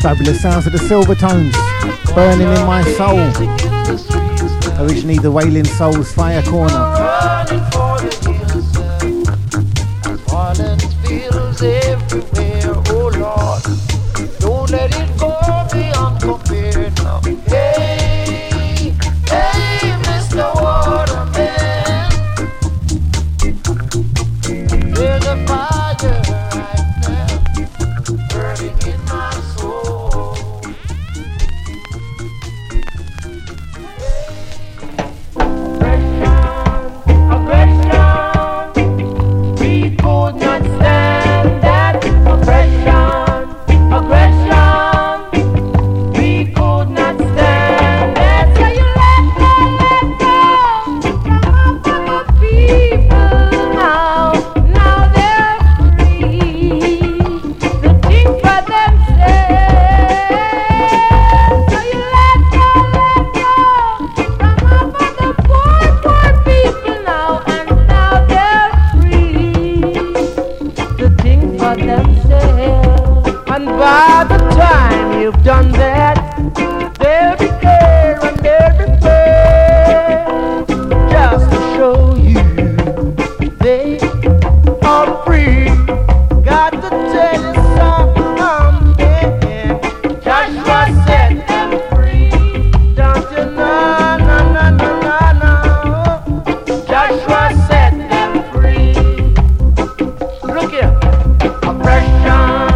Fabulous sounds of the Silvertones, burning in my soul. Originally the Wailing Souls Fire Corner. Everywhere, oh Lord, don't let it go beyond compare now. Hey, hey, Mr. Waterman, there's a fire right now burning in my soul. Aggression, we could not stand that. Aggression, we could not stand that. So you let go from our people now. Now they're free to think for themselves. So you let go from our poor people now, and now they're free to think for themselves. And by the time you've done that, they'll be there and they'll be there just to show you they are free. Got to tell you something, Joshua set them free. Don't you know, no. Joshua set them free. Look here. Aggression,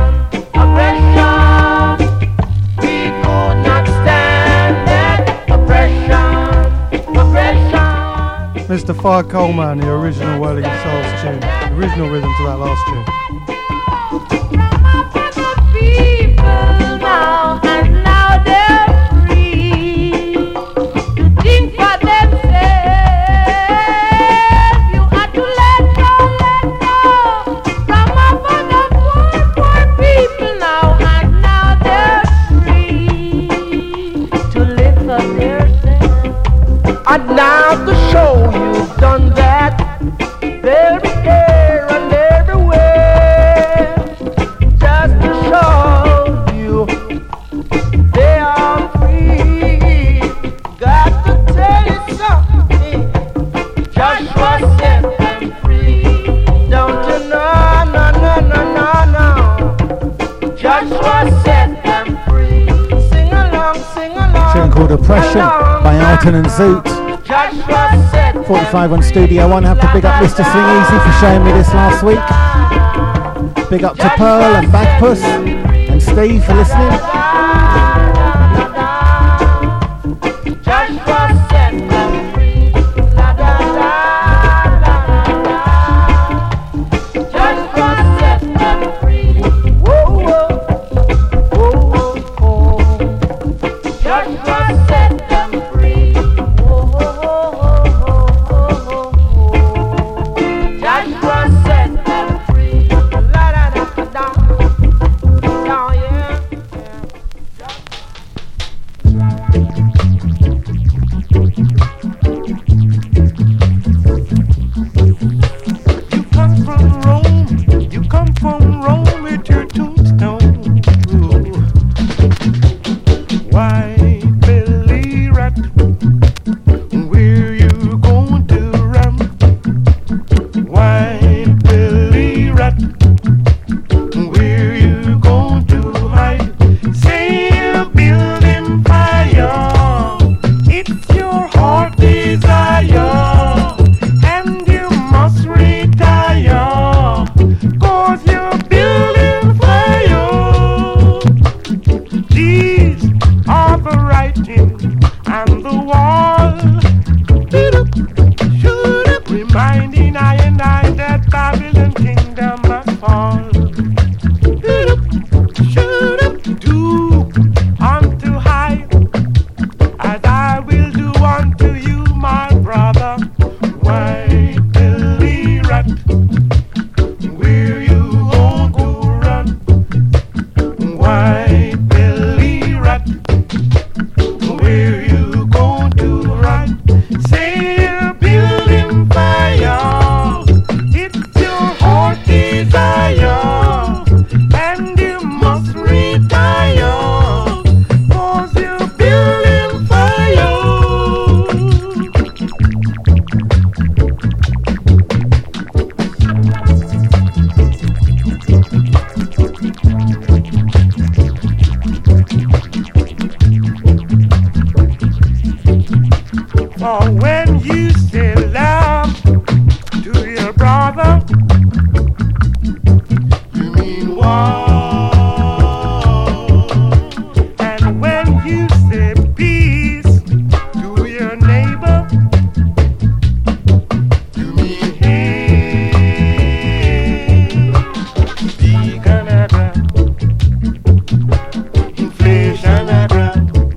we could not stand that. Aggression. Mr. Fire Coleman, the original Wailing Souls tune, the original rhythm to that last tune. People now, and now they're free to think for themselves. You have to let go from among the poor people now, and now they're free to live for themselves. And now to show you've done that, they'll be there and everywhere just to show you they are free. Got to tell you something, Joshua set them free. Don't you know, no. Joshua set them free. Sing along. Tune called Oppression by Alton and Zoot. Joshua set 45 on Studio One. Have to big up Mr. Swing Easy for showing me this last week. Big up to Pearl and Bagpuss and Steve for listening. Joshua set them free. Joshua set them free. Whoa. Joshua set them free. Joshua set them free. You come from Rome with your tombstone. Ooh. White belly rat, where you going to run? White belly rat, where you going to hide? Say you're building fire. Or when you say love to your brother, you mean war. And when you say peace to your neighbor, you mean hate. Vegan agra, inflation agra,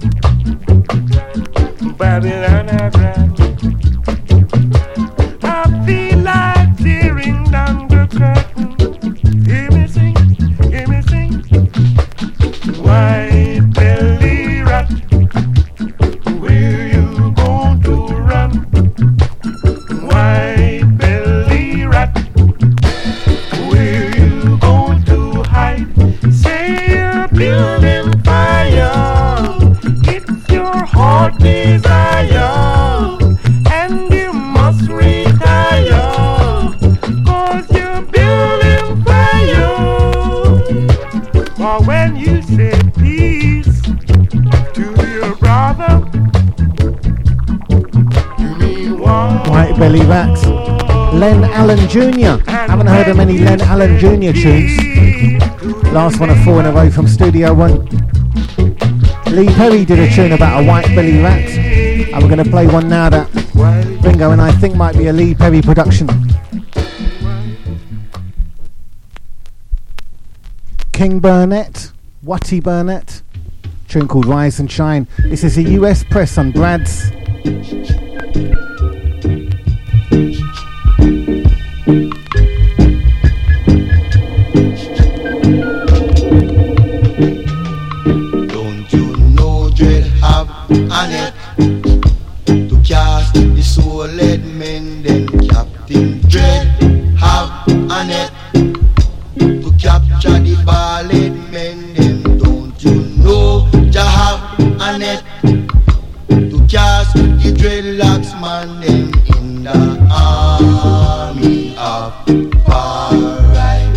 Babylon agra. I feel like tearing down the curtain. Hear me sing, hear me sing. White belly rat, where you going to run? White belly rat, where you going to hide? Say you're building fire, it's your heart desire, and you must retire, 'cause you're building fire. Or when you say peace to your brother, you mean war. White Belly Rats. Len Allen Jr. Haven't heard of many Len Allen Jr. tunes. Last one of 4 in a row from Studio One. Lee Perry did a tune about a white belly rat, and we're going to play one now that Ringo and I think might be a Lee Perry production. King Burnett, Watty Burnett, tune called Rise and Shine. This is a US press on Brad's. Don't you know dread have on it to cast the soul-led men, then Captain Dread have on it to capture the ball-led men, then don't you know Jah have on it to cast the dreadlocks man, them in the army of far right.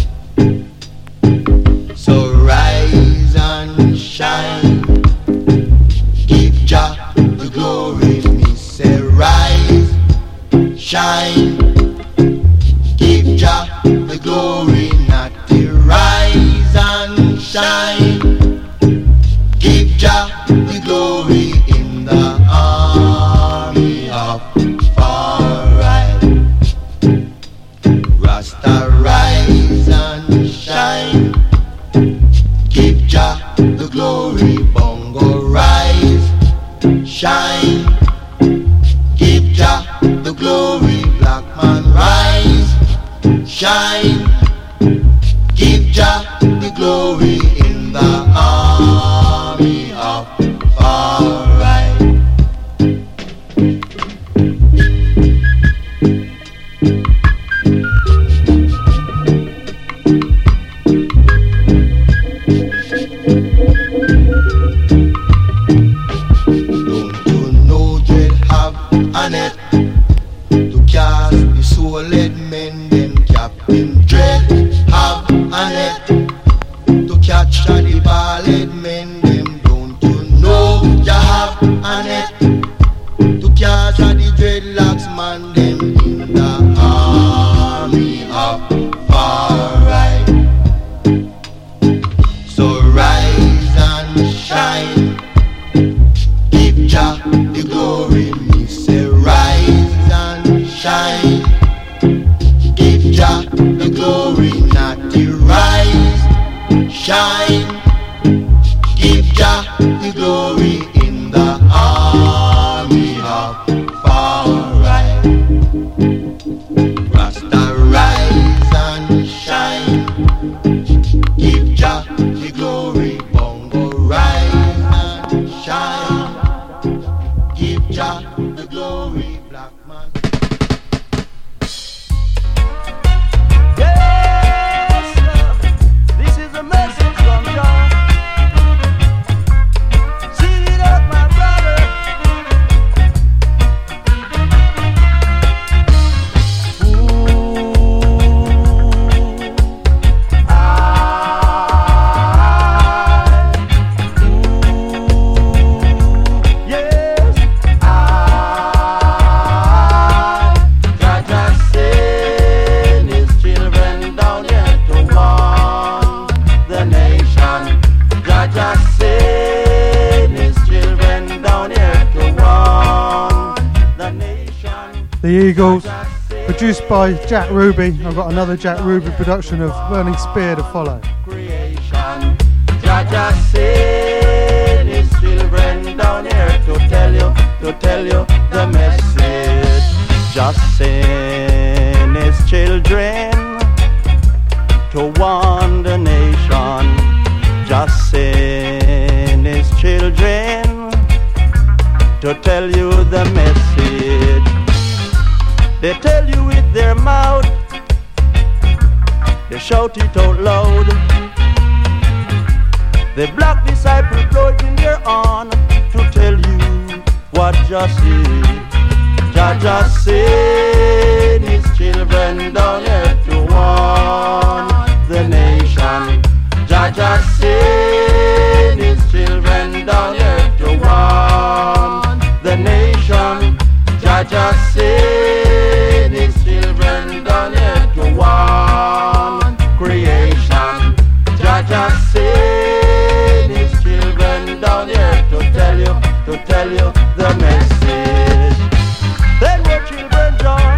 So rise and shine, give Jah the glory. Me say rise, shine, give Jah the glory. Not the rise and shine, give Jah the glory in the army of far right. Rasta rise and shine, give Jah the glory. Bongo rise, shine, give Jah the glory. Black man rise, shine, give Jah the glory in the army of far right. Don't you know dread have on it to cast the soul-led men, then Captain Dread have on it to catch the ball-led men, them don't you know Jah have on it to catch the dreadlocks man, them in the army of far right. So rise and shine, give Jah the glory. Me say rise and shine, give Jah the glory. Not the rise, shine, give Jah the glory in the army of far right. Rasta rise and shine, give Jah the glory. Bongo rise and shine, give Jah the glory. Black man. Yes, love, this is a message from God. Sing it up, my brother. Yes, The Eagles, produced by Jack Ruby. I've got another Jack Ruby production of Burning Spear to follow. Creation, Jaja sent his children down here to tell you the message. Just send his children to warn the nation. Just send his children to tell you the message. They tell you with their mouth, they shout it out loud. The black disciple blow it in their horn to tell you what just is. Jah sent his children down here to warn the nation. Jah sent his children down here to warn the nation. Jah sent his children down here to warn creation. Jah sent his children down here to tell you the message. Then your children join.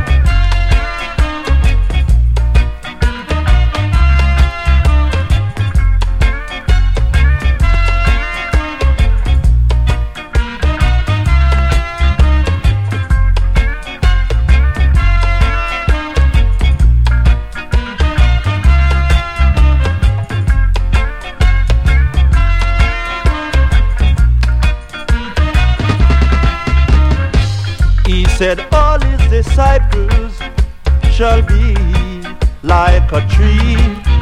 Said all his disciples shall be like a tree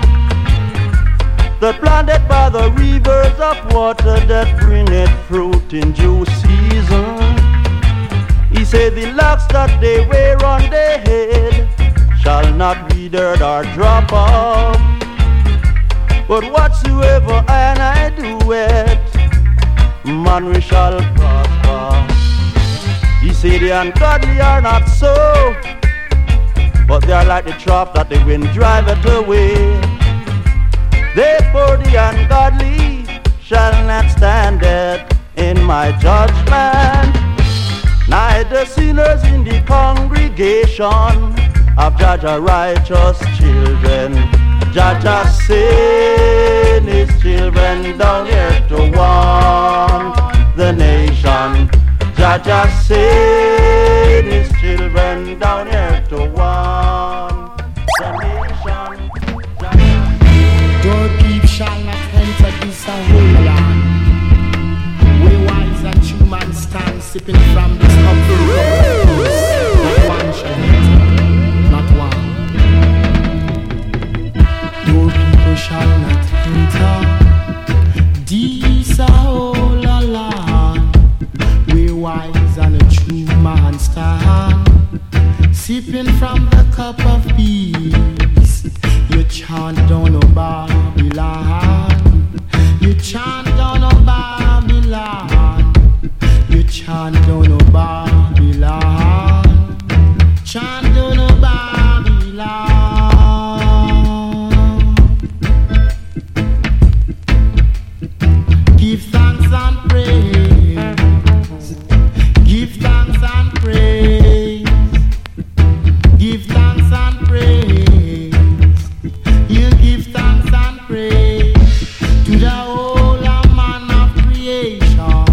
that planted by the rivers of water that bringeth fruit in due season. He said the locks that they wear on their head shall not wither or drop off, but whatsoever I do it, man we shall prosper. He said the ungodly are not so, but they are like the chaff that the wind driveth away. Therefore the ungodly shall not stand in my judgment, neither sinners in the congregation of Jaja righteous children. Jaja sent his children down here to warn the nation. Jaja sent his children down here to warn the nation. Doorkeep shall not enter this whole land. Where wise and true man stand sipping from this cup of not one shall enter, not one. Your people shall not enter this whole land. Where wise and a true man stand sipping from the cup of peace. You chant down on Babylon. You chant down on Babylon. You chant down on Babylon. Chant down on Babylon. Give thanks and praise. Give thanks and praise. Give thanks and praise. You give thanks and praise to the whole man of creation.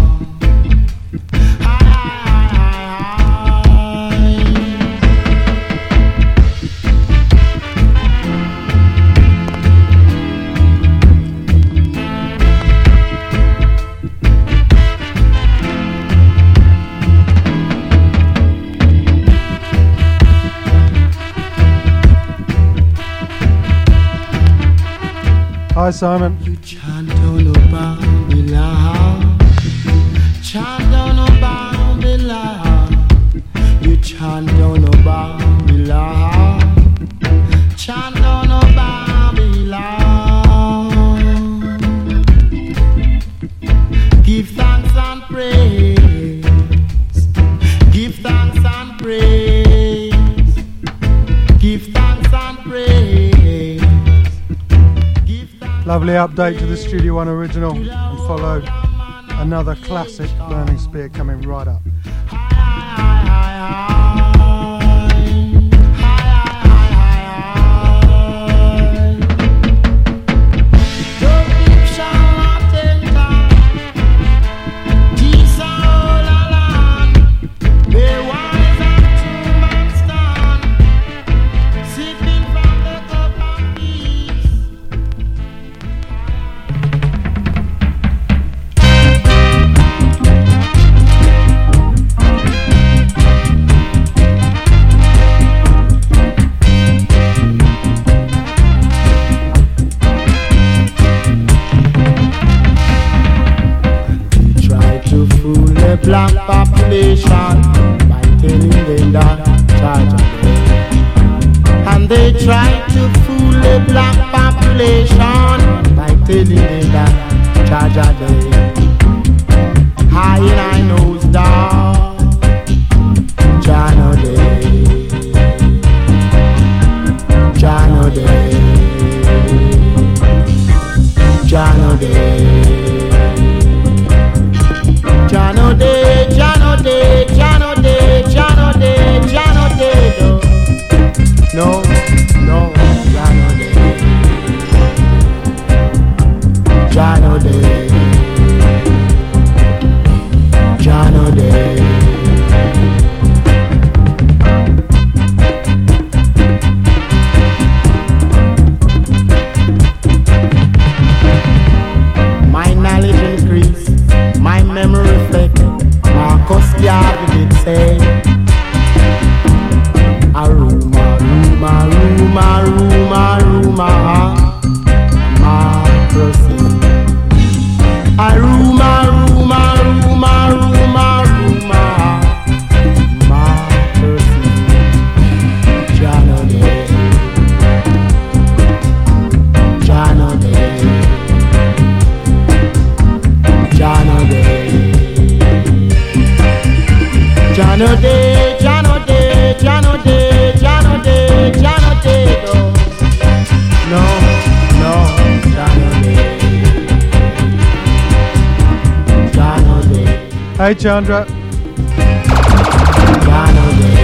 Hi Simon. You chant down on Babylon. Chant down on Babylon. You chant down on Babylon. Chant down on Babylon. Give thanks and praise. Give thanks and praise. Give thanks and praise. Lovely update to the Studio One original, and follow another classic Burning Spear coming right up. black population by telling them that Jaja dead. And they try to fool the black population by telling them that Jaja dead. High in I knows down, Jah no dead, Jah no dead, Jah no dead, Jah no dead, Jah no dead, Jah no dead, Jah no dead, Jah no dead. No, no, Jah no dead, Jah no dead, Jah no dead. My knowledge increase, my memory reflect. Marcus Garvey did say, Aruma, Ruma, Ruma, Ruma, Ruma, Marcus. Aruma, Ruma, Ruma, Ruma, Ruma, Marcus. Jah no dead, Jah no dead, Jah no dead, Jah no dead, Jah no dead, Jah no dead, Jah no dead, Jah no dead. No, no, Jah no dead, Jah no dead, Hey, Chandra. Jah no dead.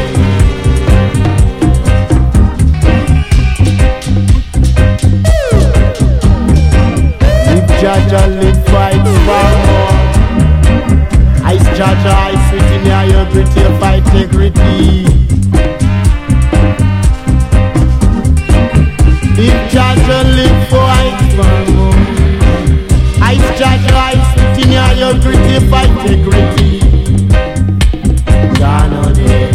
If Jaja live fight for more, Ice Jaja, I sit in here, your pretty fight integrity. If Jaja live fight for more, Ice Jaja, I sit in here, your pretty fight integrity. Jah no dead,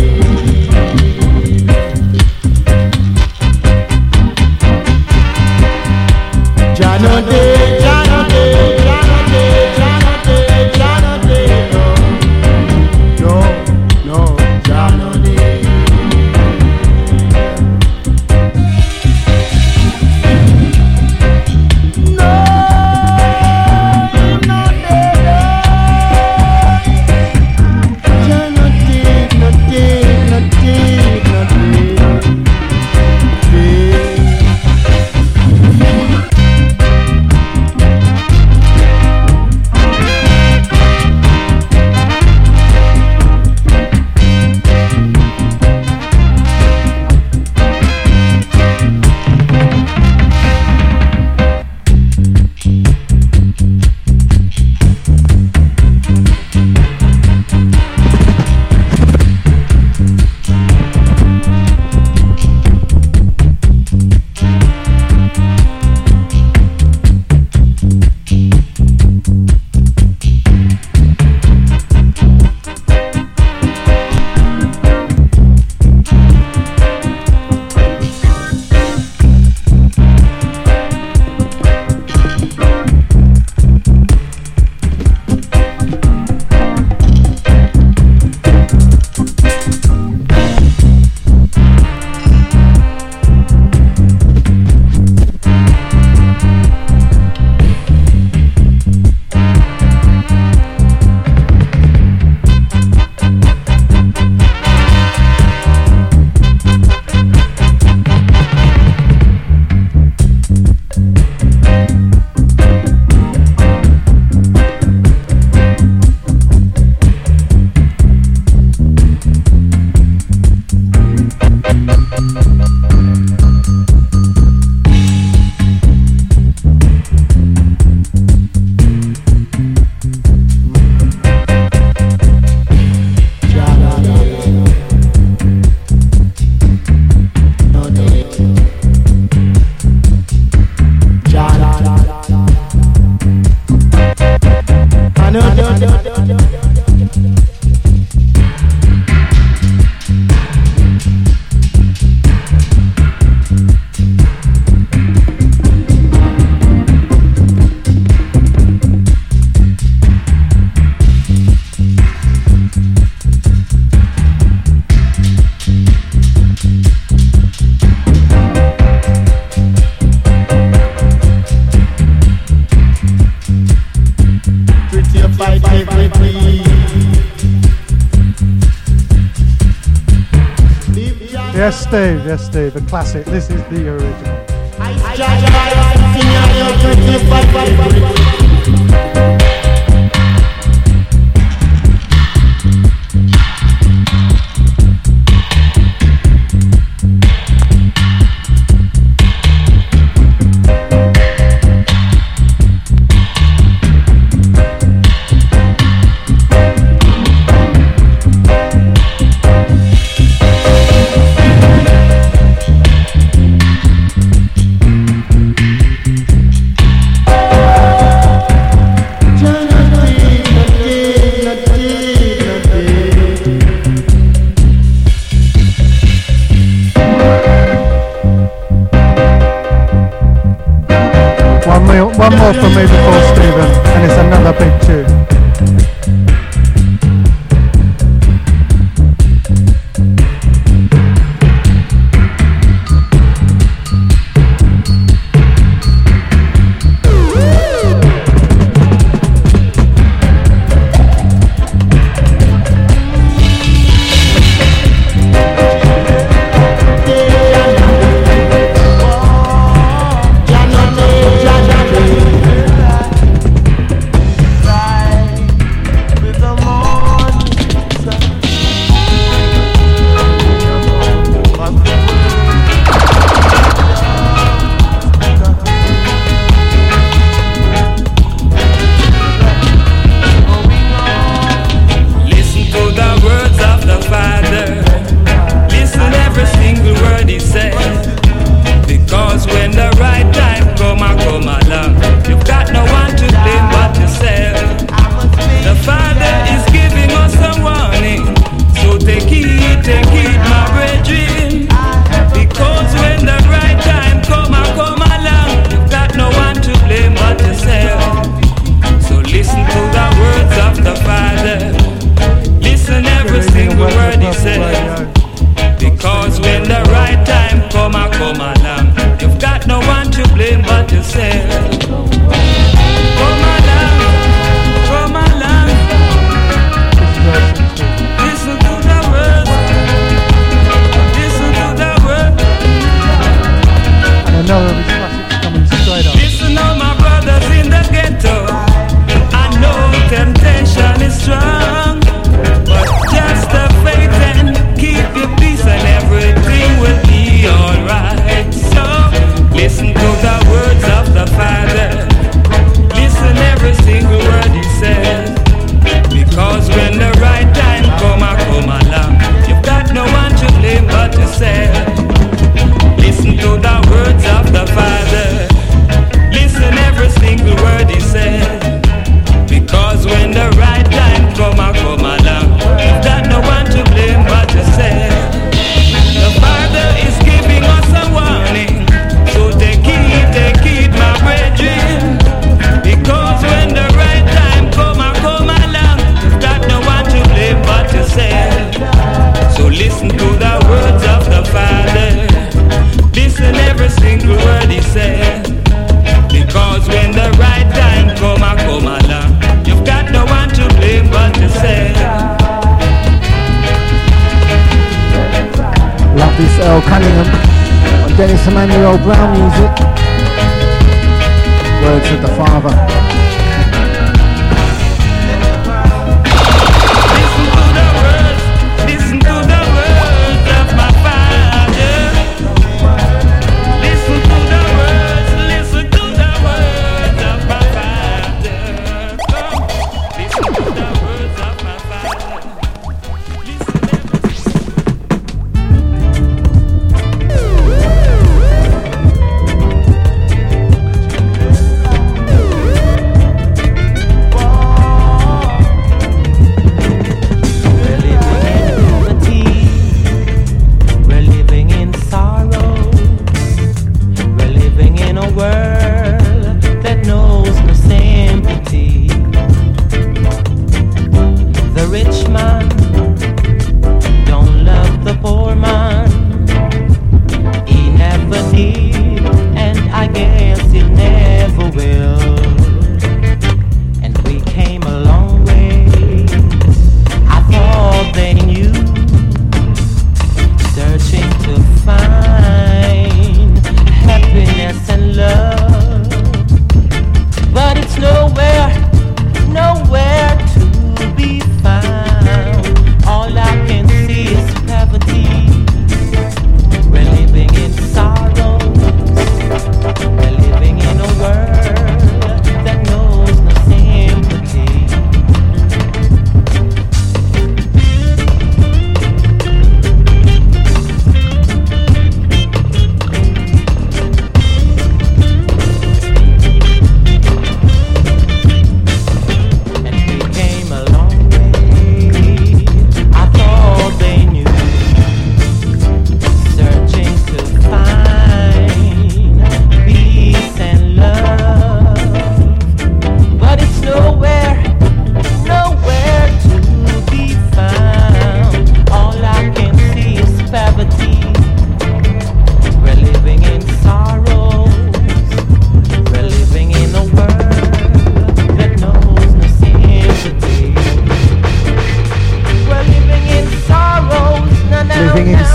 Jah no dead, Jah no dead, Jah no dead, Jah no dead, Jah no dead. No, no, Jah no dead. No, no dead. Yes, Steve. Yes, Steve. A classic. This is the original. One more from me before Stephen, and it's another big tune. Dennis Emmanuel Brown music. Words of the Father. Searching to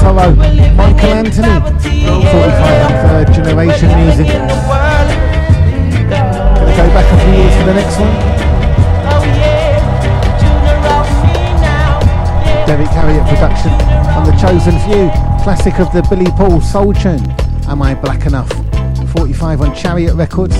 Coro, Michael Anthony, 45 and third generation music. Gonna go back a few years for the next one. Derek Harriott production on The Chosen Few, classic of the Billy Paul soul tune, Am I Black Enough? 45 on Chariot Records.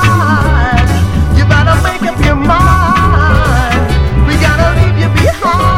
Your mind, we gotta leave you behind.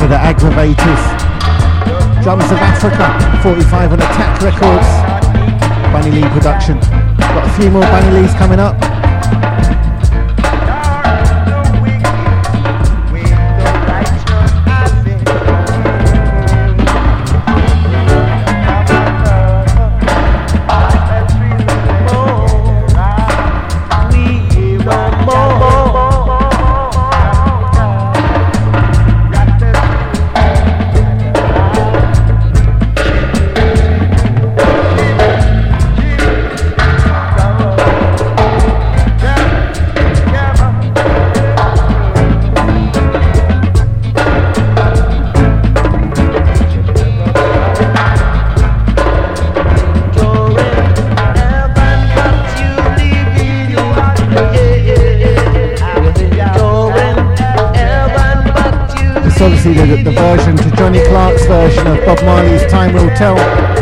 to the Aggravators. Drums of Africa, 45 on Attack Records. Bunny Lee production. Got a few more Bunny Lees coming up. Obviously the version to Johnny Clark's version of Bob Marley's Time Will Tell.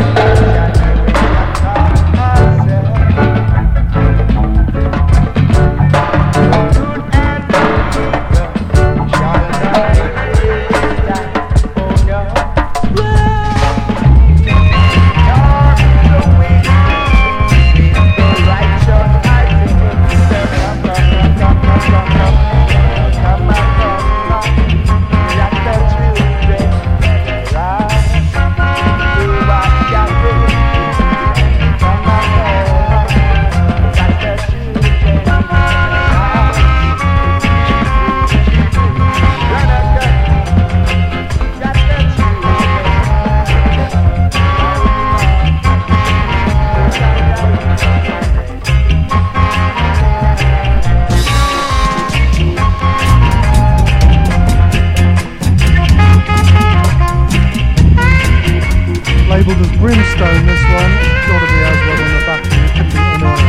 Labelled as Brimstone, this one. It's got to be as well on the back of it. Couldn't be annoying.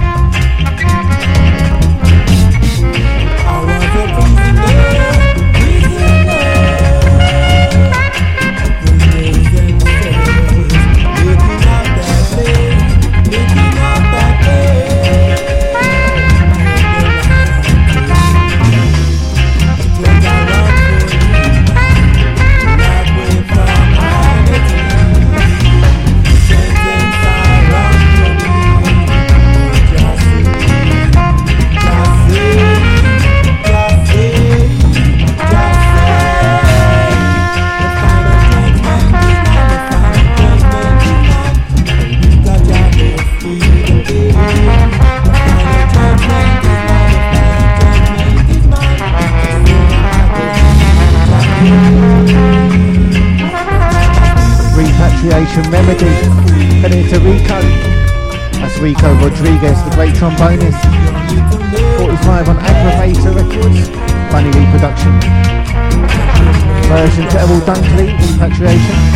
Remedy, heading to Rico. That's Rico Rodriguez, the great trombonist. 45 on Aggravator Records, Bunny Lee production. Version to Errol Dunkley, Repatriation.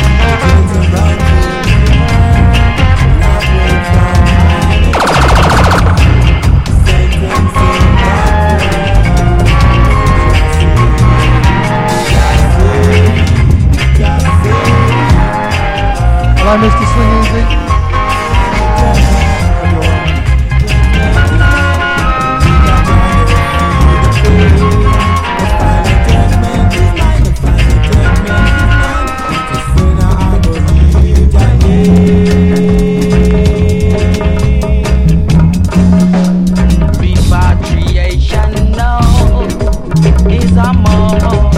Hello, Mr. Swing Easy. Repatriation now is a must.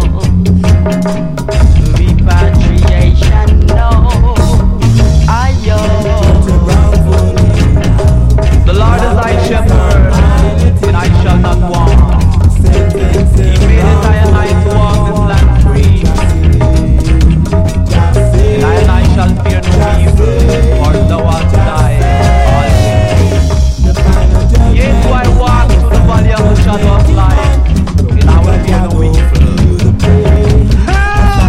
Repatriation now. The Lord is thy shepherd, and I shall not want. He made it I and I to walk this land free, and I shall fear no evil, for thou art nigh always. Yea, do I walk through the valley of the shadow of life, and I will fear no evil.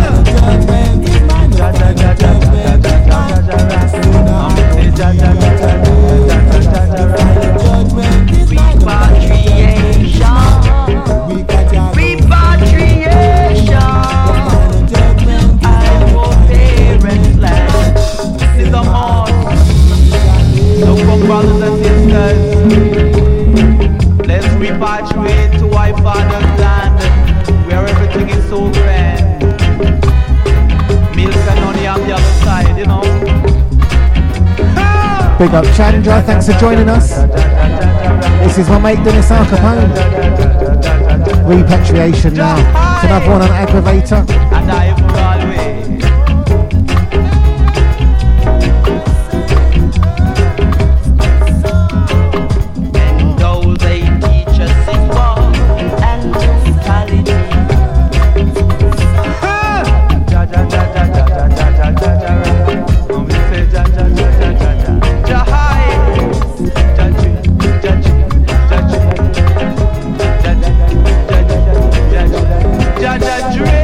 Big up Chandra, thanks for joining us. This is my mate Dennis Al Capone. Repatriation now. It's another one on Aggravator. And I for always. And though they teach us simple and brutality. Ja ja ja ja ja ja ja ja ja ja. When we say ja ja ja ja ja ja. Ja high. Ja ja ja ja ja ja. Jaja Dre.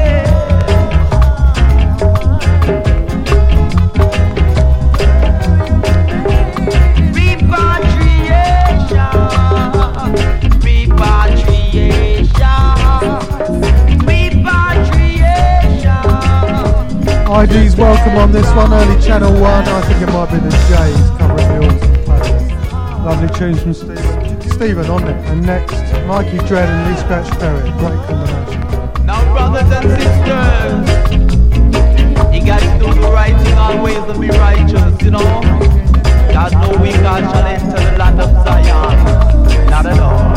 ID's welcome on this one, early channel 1. I think it might be the J's covering the autumn playlist. Lovely tunes from Stephen on it. And next, Mikey Dread and Lee Scratch Perry. Great combination. Now, brothers and sisters, you got to do the right thing always and be righteous, you know. God no weak God shall enter the land of Zion. Not at all.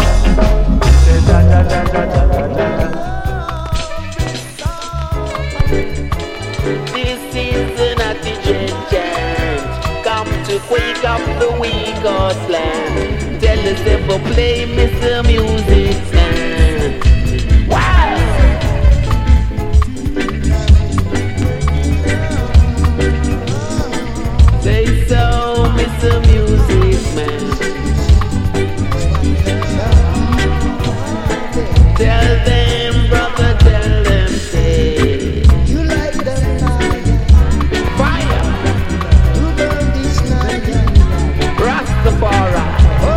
This is an chant. Come to wake up the weak or slam. Tell us if we play Mr. Music Man. Wow! Say so, Mr. Music Man. Tell them, brother, tell them, say. You like the fire. You burn this night. Rastafari.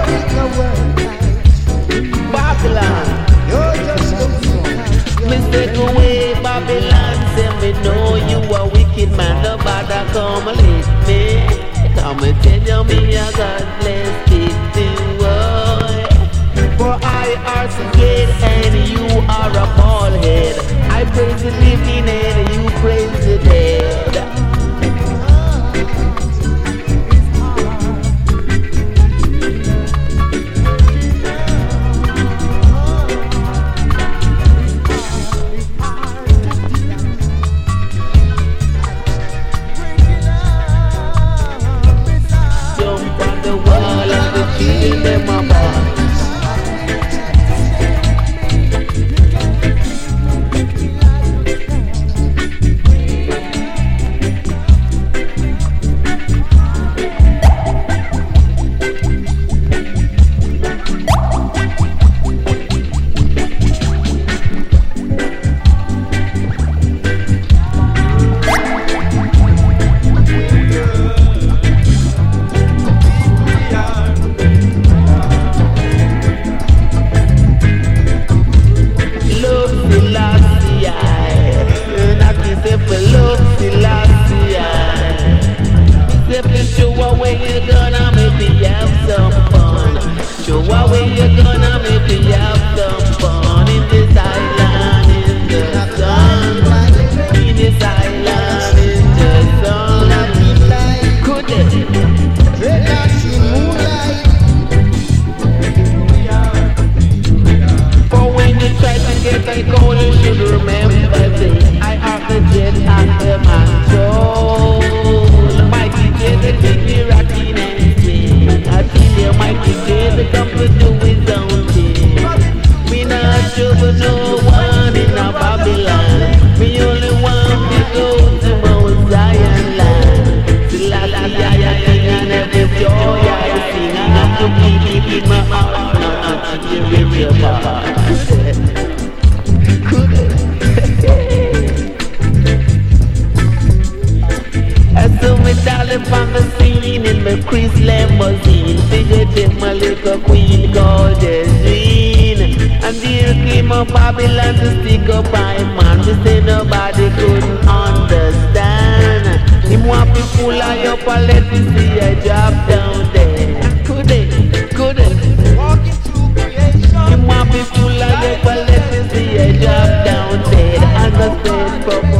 Babylon. You're just mistake away, Babylon. Say me know you a wicked man. Nobody come lick me. Come and tell you me a God bless kicking boy. For I are scared and you are a bald head. I praise the living and you praise the dead. Jump on the wall and the children them are born.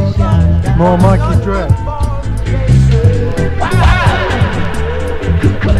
More Mikey Dread.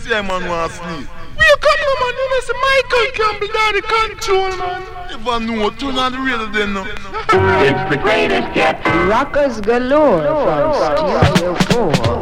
say man want sleep. Where you come from, man? You know, say Michael Campbell down the control, man. Never know, turn on the radio then now. It's the greatest yet. Rockers galore from Studio 4.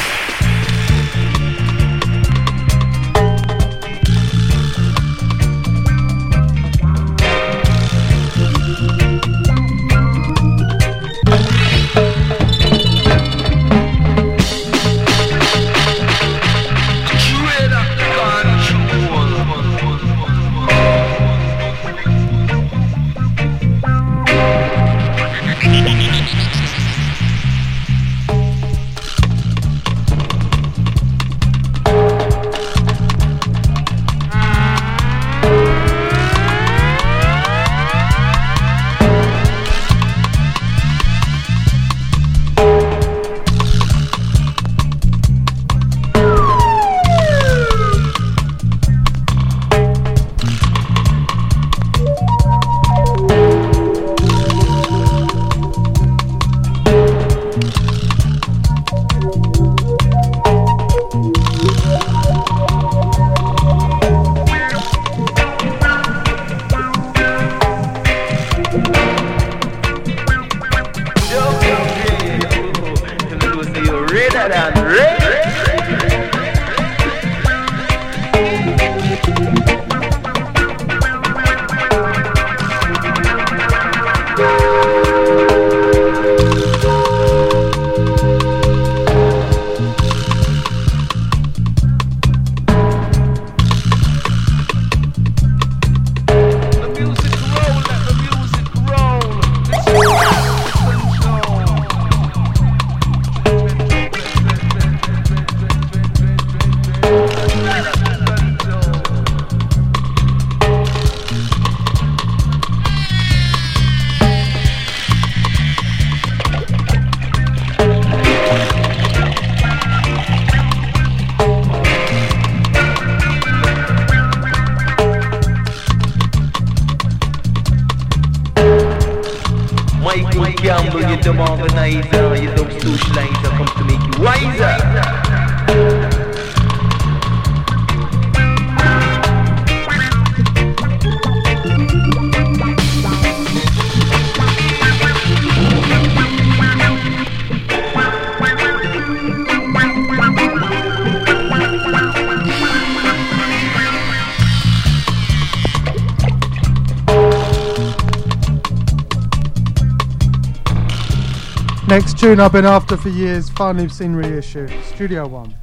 Next tune I've been after for years, finally seen reissued. Studio One.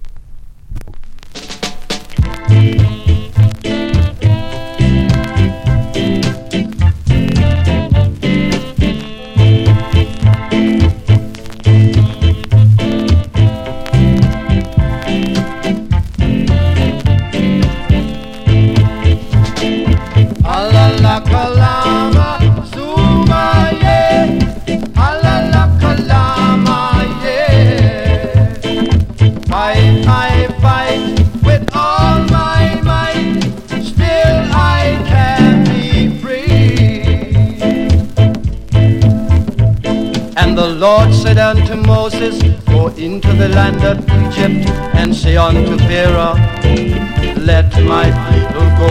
Lord said unto Moses, go into the land of Egypt and say unto Pharaoh, let my people go.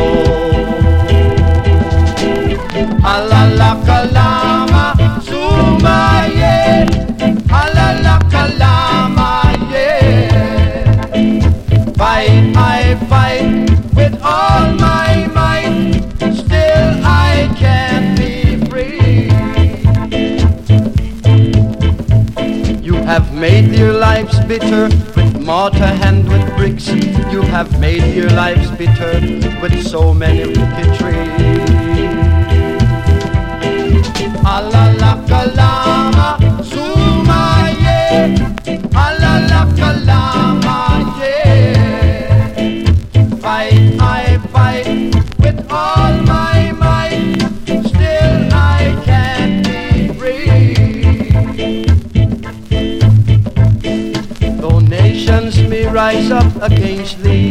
Alala kalama sumaye, alala kalama ye. Fight, I fight with all my might, still I can't be free. Have made your lives bitter with mortar and with bricks. You have made your lives bitter with so many wicketry. Alala kalama sumaye, alala kalama ye. Fight, I fight with all my might, still I can't be free. Nations may rise up against thee,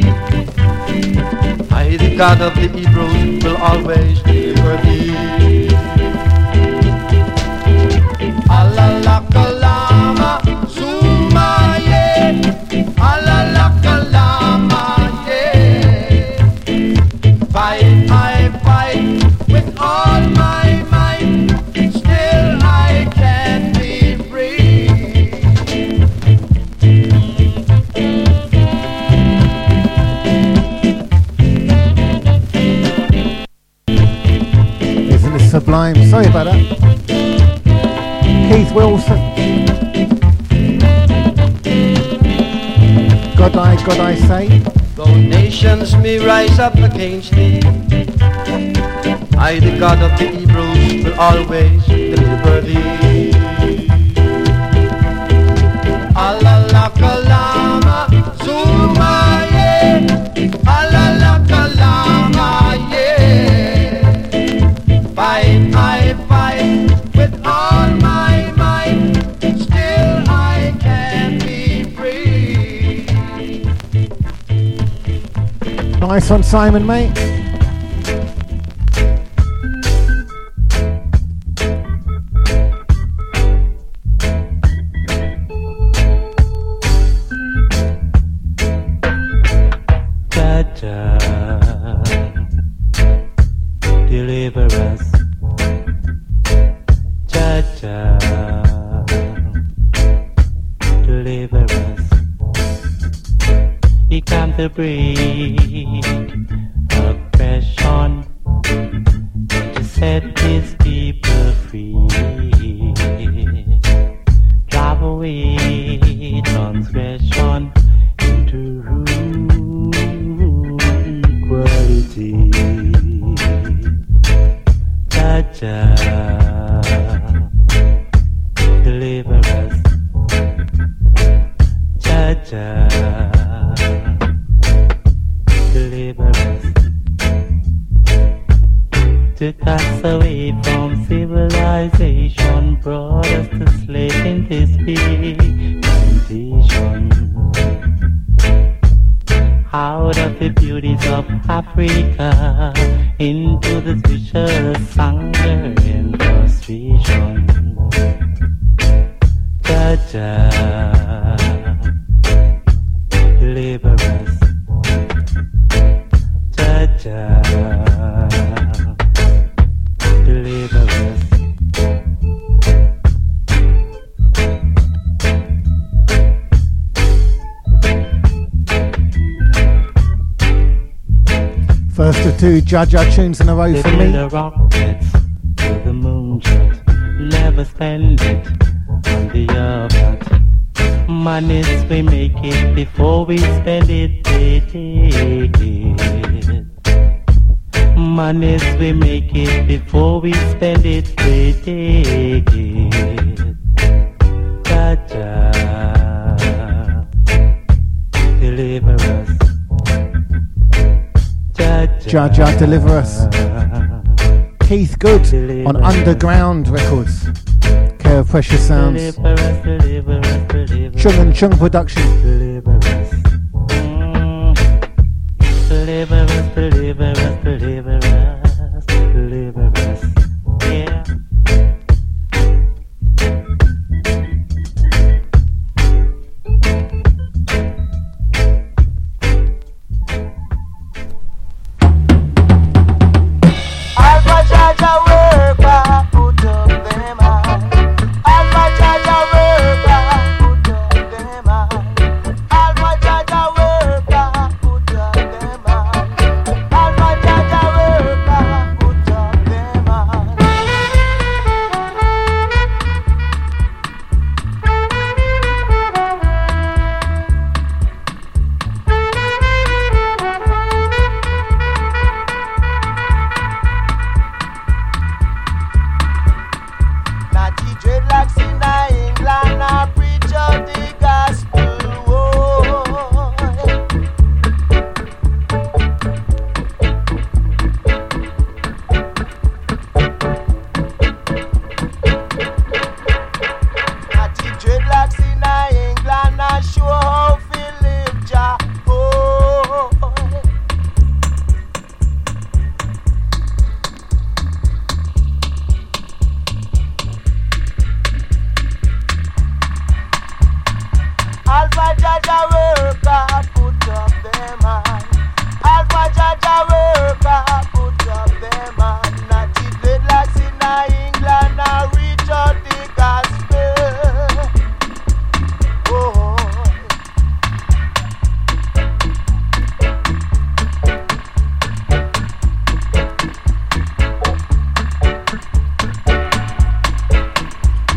I, the God of the Hebrews, will always deliver thee. Alala kalama sumaye, alala kalama Lime. Sorry about that. Keith Wilson. God I say. Though nations may rise up against thee, I, the God of the Hebrews, will always deliver thee. Alalakalama, Zumaye, Alalakalama, yeah. Fight, I fight with all my might, still I can be free. Nice one, Simon, mate. Deliver us, Jah-Jah, deliver us. He come to breathe oppression, to set his people free, drive away transgression into equality. Jah, deliver us, Jah, deliver us. Took us away from civilization, brought us to slave in this big plantation. Out of the beauties of Africa, into the vicious hunger and frustration. Jah, deliver us, Jah, deliver us. First of two Jah tunes in a row for me. The rockets to the moonshot, never spend it on the yacht. Monies we make it before we spend it, they take it. Monies we make it before we spend it, they take it. Jah, deliver us. Jah deliver us. Keith Good on Underground Records. Care of Precious Sounds. Chung and Chung Production. Deliver us, deliver us, deliver us, deliver us, deliver us, yeah. Work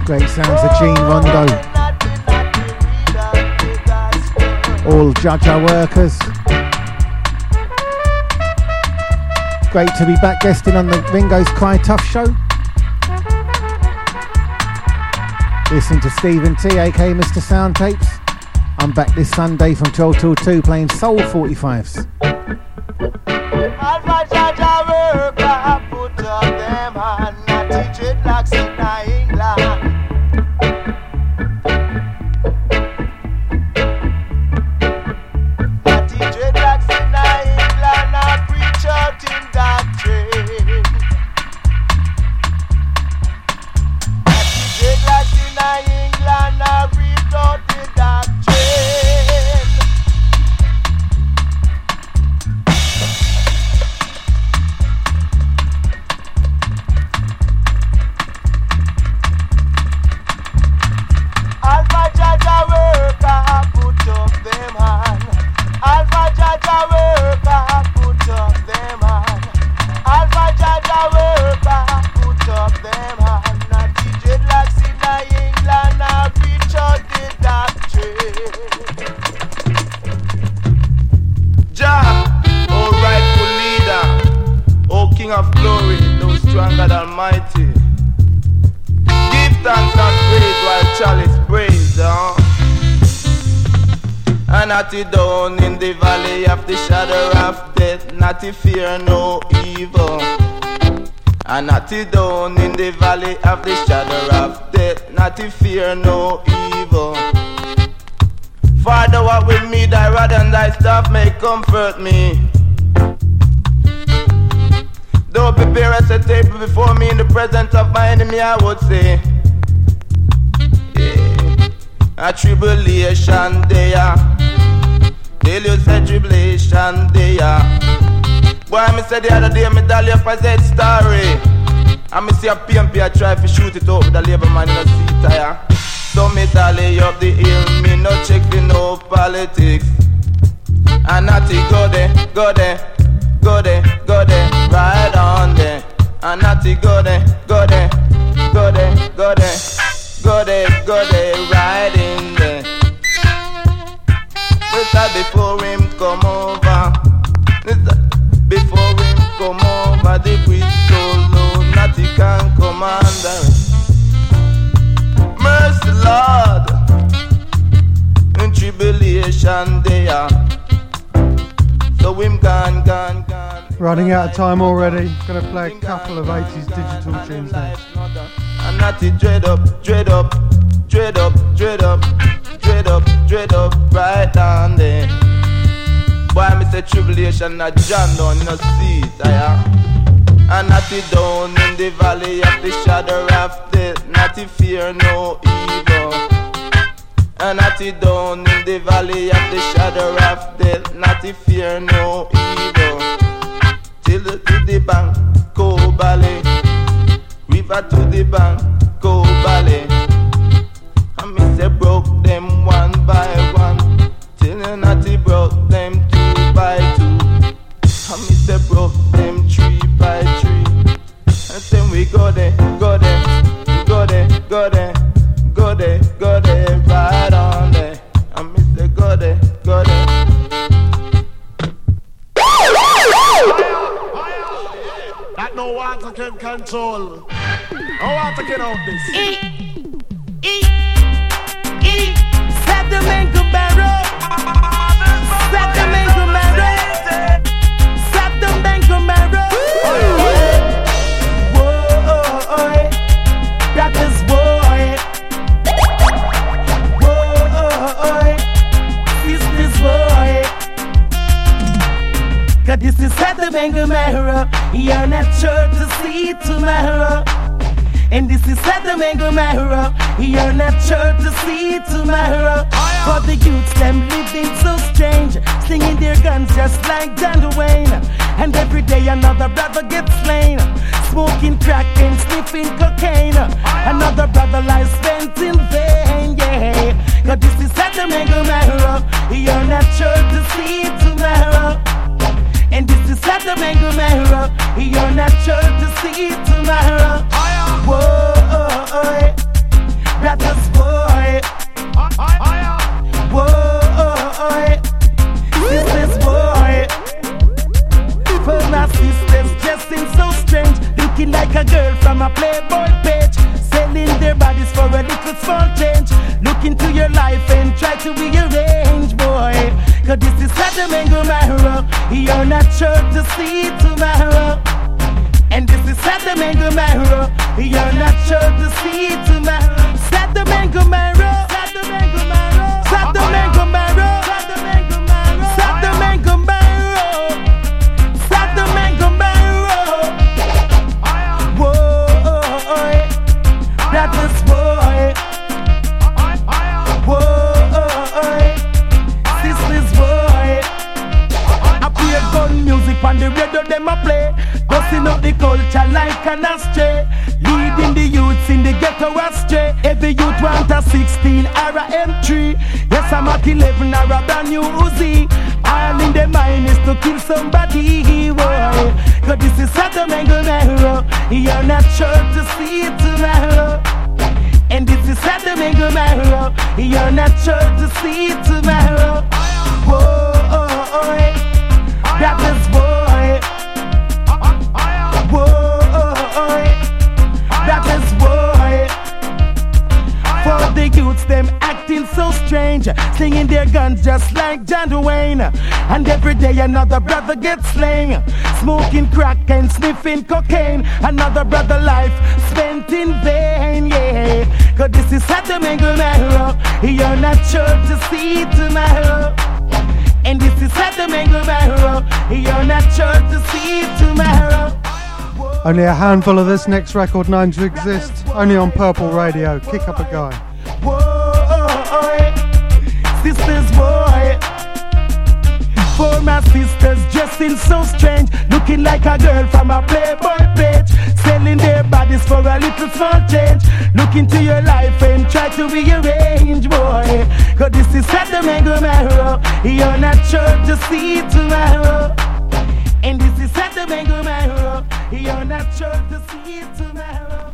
Great sounds of Gene Rondo. All Jaja workers. Great to be back guesting on the Ringo's Cry Tough show. Listen to Stephen T, aka Mr. Sound Tapes. I'm back this Sunday from 12 till 2 playing Soul 45s. Natty down in the valley of the shadow of death, natty fear no evil. And natty down in the valley of the shadow of death, natty fear no evil. Father, what with me, thy rod and thy staff may comfort me. Though prepare us a table before me in the presence of my enemy, I would say, yeah, a tribulation there. Tell you said tribulation there. Boy, me said the other day, me dolly up a Z story. And me see a PMP, I try to shoot it up with a labor man in a seat tire. So me dolly up the hill, me no check for no politics. And natty go there, go there, go there, go there, right on there. And natty go there, go there, go there, go there, go there, go there, right in there. Before him come over, before him come over, the breeze so low, natty can come under. Mercy Lord, in tribulation they are. So him gone. Running out of time already. Gonna play a couple of 80s digital tunes next. And natty dread up, dread up, dread up, dread up. Dread up, right down there. Boy, me say tribulation not John down in a seat, and natty down in the valley of the shadow of death, natty fear no evil. And natty down in the valley of the shadow of death, natty fear no evil. Till to the bank, go valley, river to the bank, go valley. And me say broke them one by one, till the natty broke them 2 by 2. And me say broke them 3 by 3. And then we go there, go there, go there, go there, go there, go there, right on there. And me say go there, go there. That no water can control. No water can out this. Set the man go barrel. Set the man go barrel. Set the man go barrel. Whoa, that is boy. Whoa, is this boy? 'Cause this is set the man go barrel. You're not sure to see tomorrow. And this is at the Mango Mahara. You're not sure to see tomorrow. For the youths, them living so strange, slinging their guns just like John Wayne. And every day another brother gets slain, smoking crack and sniffing cocaine. Another brother lies spent in vain, yeah. 'Cause this is at the Mango Mahara. You're not sure to see tomorrow. And this is at the Mango Mahara. You're not sure to see tomorrow. Whoa, a Playboy page, selling their bodies for a little small change. Look into your life and try to rearrange, boy. Cause this is Saddam and Gomorrah. You're not sure to see tomorrow. And this is Saddam and Gomorrah. You're not sure to see tomorrow. Saddam and Gomorrah. Saddam and Gomorrah. Saddam and Gomorrah. Saddam and Gomorrah. Saddam and Gomorrah. Saddam and Gomorrah. Whoa, that is boy. Whoa, sisters boy. I play gun music on the radio, them a play. Busting up the culture like an ashtray. Leading the youths in the ghetto astray. Every youth want a 16 or a M3. Yes, I'm at 11 or a brand new Uzi. All in the mind is to kill somebody, boy. Cause this is Saddam and Gomorrah. You're not sure to see it tomorrow. And this is Saddam and Gomorrah. You're not sure to see it tomorrow. Whoa, that is boy. Whoa, that is boy. For the youths, them acting so strange, slinging their guns just like John Wayne. And every day another brother gets slain, smoking crack and sniffing cocaine. Another brother life spent in vain, yeah. Cause this is Saddam and Gomorrah. You're not sure to see tomorrow. And this is Saddam and Gomorrah. You're not sure to see tomorrow. Only a handful of this next record known to exist. Only on Purple Radio. Kick up a guy. Whoa, sisters boy. For my sisters dressing so strange, looking like a girl from a Playboy page, selling their bodies for a little small change. Look into your life and try to rearrange, boy. Cause this is Saddam and Gomorrah. You're not sure to see tomorrow. And this is Saddam and Gomorrah. You're not sure to see tomorrow.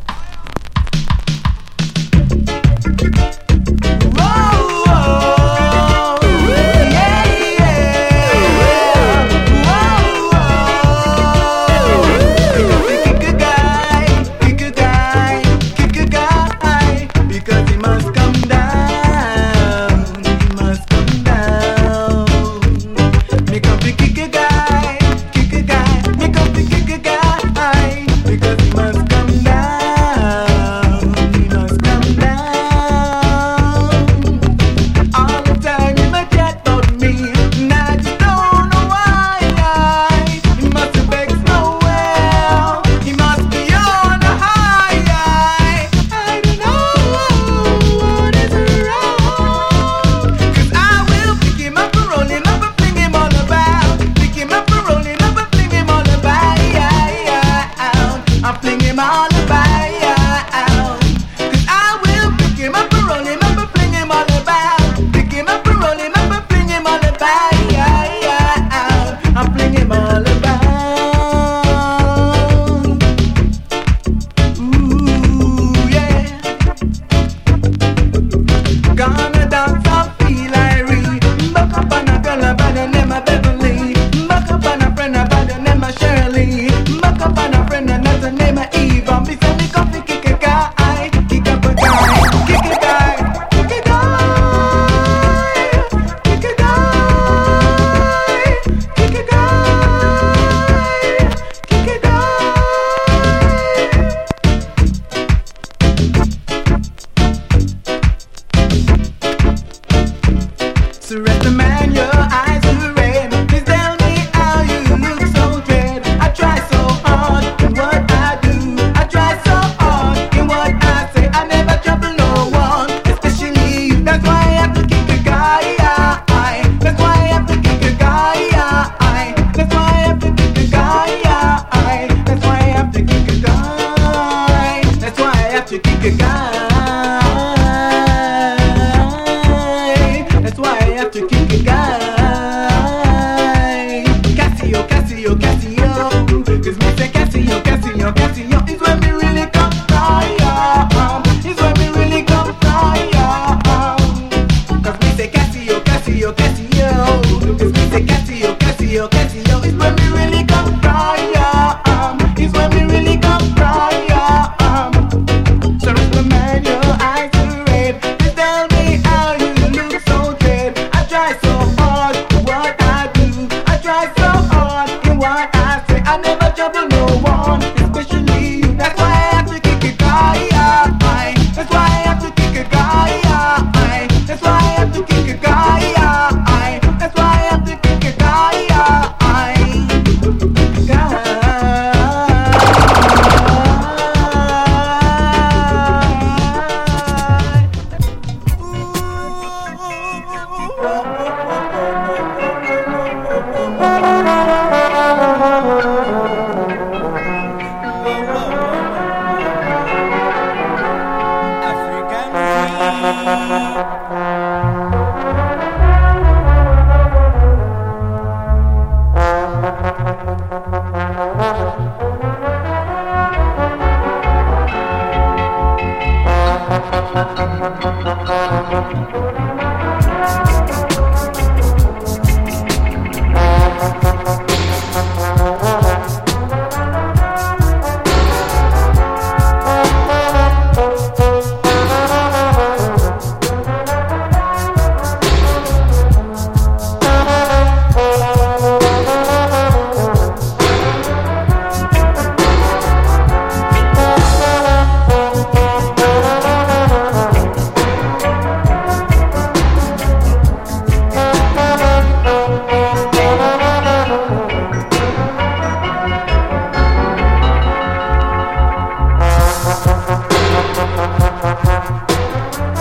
It's when we really come cry,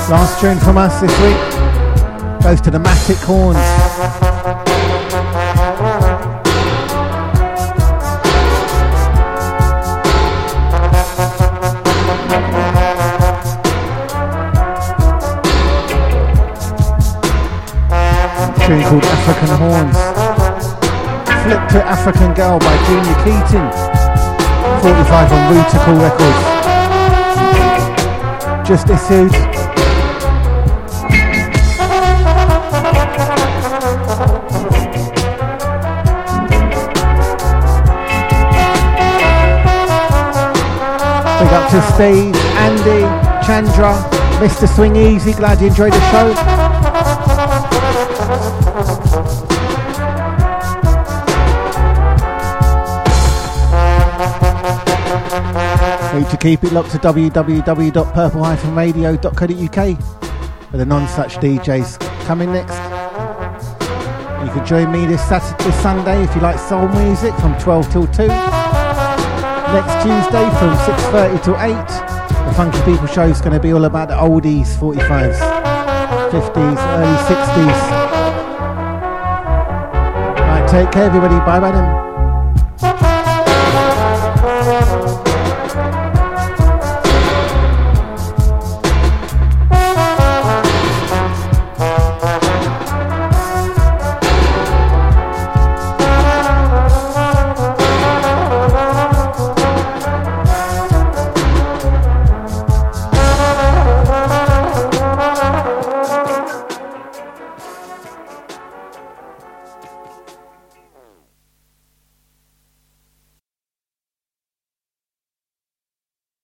Last tune from us this week goes to the Matic Horns. Tune called African Horns. Flip to African Girl by Junior Keaton. 45 on Rutical Records. Just issued. Big up to Steve, Andy, Chandra, Mr. Swing Easy. Glad you enjoyed the show. Need to keep it locked to www.purple-radio.co.uk for the non-such DJs coming next. You can join me this Sunday if you like soul music from 12 till 2. Next Tuesday from 6:30 till 8. The Funky People show is going to be all about the oldies, 45s, 50s, early 60s. Right, take care everybody. Bye bye then.